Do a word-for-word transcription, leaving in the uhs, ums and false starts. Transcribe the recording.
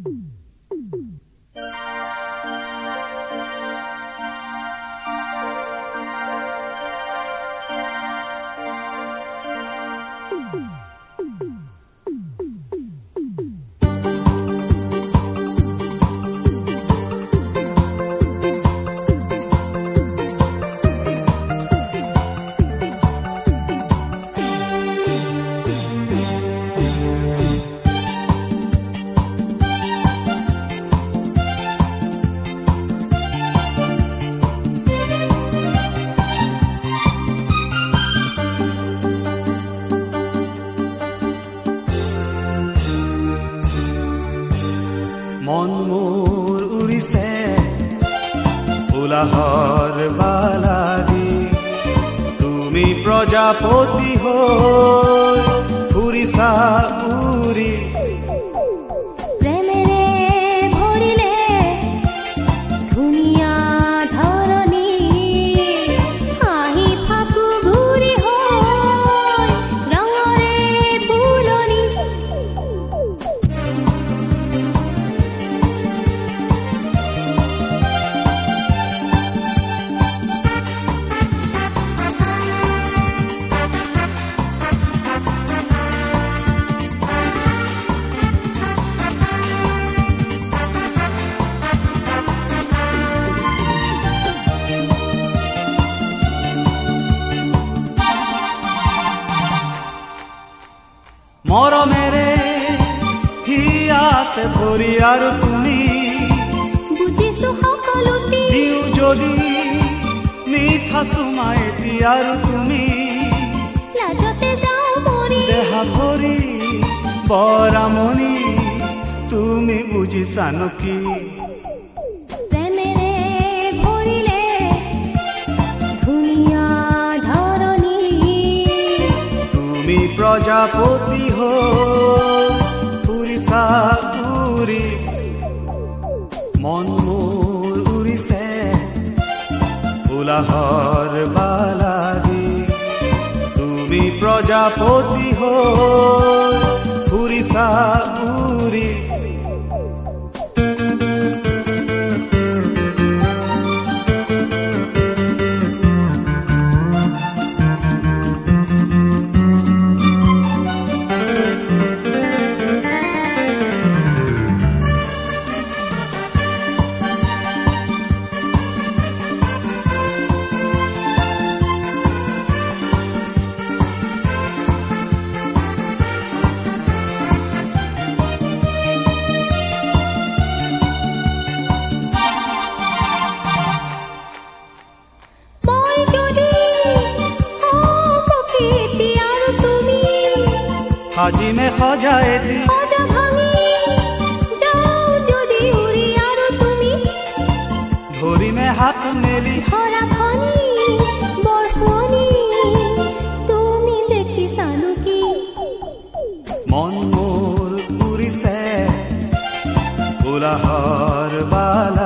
মন মোৰ উৰিছে উলাহৰ বালাদি তুমি প্ৰজাপতি হৈ ফুৰিছা উৰি মৰমেৰে হিয়াছে ধৰি আৰু তুমি বুজিছো সকলোটি দিও যদি মিঠা চুমাইতি আৰু তুমি লাজতে যাও মৰি দেহা ভৰি বৰামনি তুমি বুজিছানো কি প্ৰেমেৰে ভৰিলে ধুনীয়া ধৰণী তুমি প্ৰজাপতি হৈ ফুৰিছা উৰি মন মোৰ উৰিছে উলাহৰ বালাদি তুমি প্ৰজাপতি হৈ ফুৰিছা উৰি সাজিমে সজাই দি সজা ভাঙি যাও যদি উৰি আৰু তুমি ধৰিমে হাত মেলি ধৰা খনি বৰফনি তুমি দেখিছানো কি মন মোৰ উৰিছে উলাহৰ বালা